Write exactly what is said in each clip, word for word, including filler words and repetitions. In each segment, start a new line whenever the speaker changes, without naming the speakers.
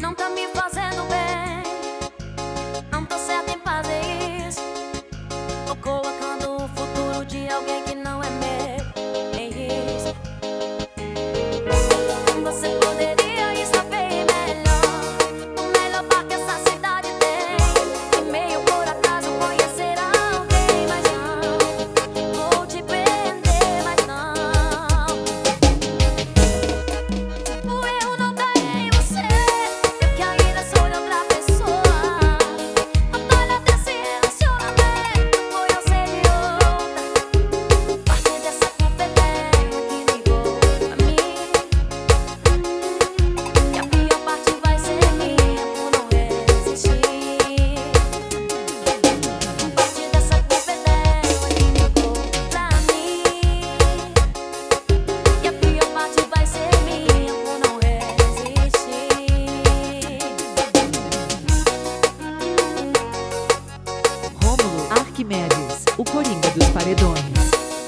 Não tá me fazendo bem, não tô certa em fazer isso. Tô colocando o futuro de alguém que não é meu em risco. Você poderia estar bem melhor, o melhor bar que essa cidade tem. E meio por acaso conhecer alguém, mas não vou te prender, mas não. O erro não tá em você, eu que ainda sou de outra pessoa. A falha desse relacionamento foi eu ser de outra. Parte dessa culpa é dela que ligou pra mim. E a pior parte vai ser minha por não resistir. Parte dessa culpa é dela que ligou pra mim. E a pior parte vai ser minha por não resistir.
Rômulo Arquimedes, o Coringa dos Paredões.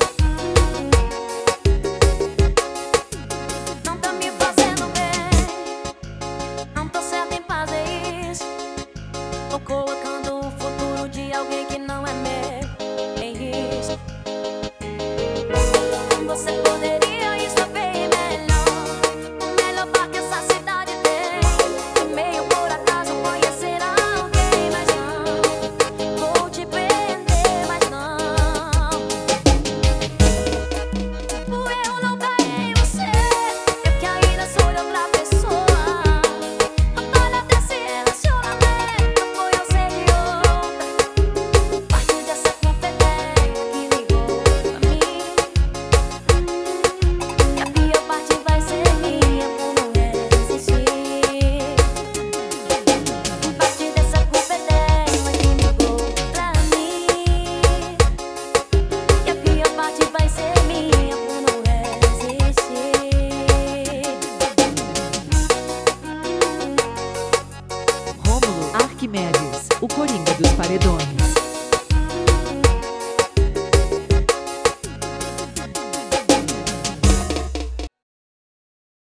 Não tá me fazendo bem, não tô certa em fazer isso. Tô colocando o futuro de alguém que não é meu em risco. Você poderia estar bem melhor, o melhor bar que essa cidade tem. E meio por acaso conhecer alguém, mas não vou te prender, mas não. O erro não tá em você, eu que ainda sou de outra pessoa. A falha desse relacionamento foi eu ser de outra. Parte dessa culpa é dela que ligou pra mim. E a pior parte vai ser minha por não resistir. Parte dessa culpa é dela que ligou pra mim. E a pior parte vai ser minha por não resistir.
Rômulo Arquimedes, o Coringa dos Paredões.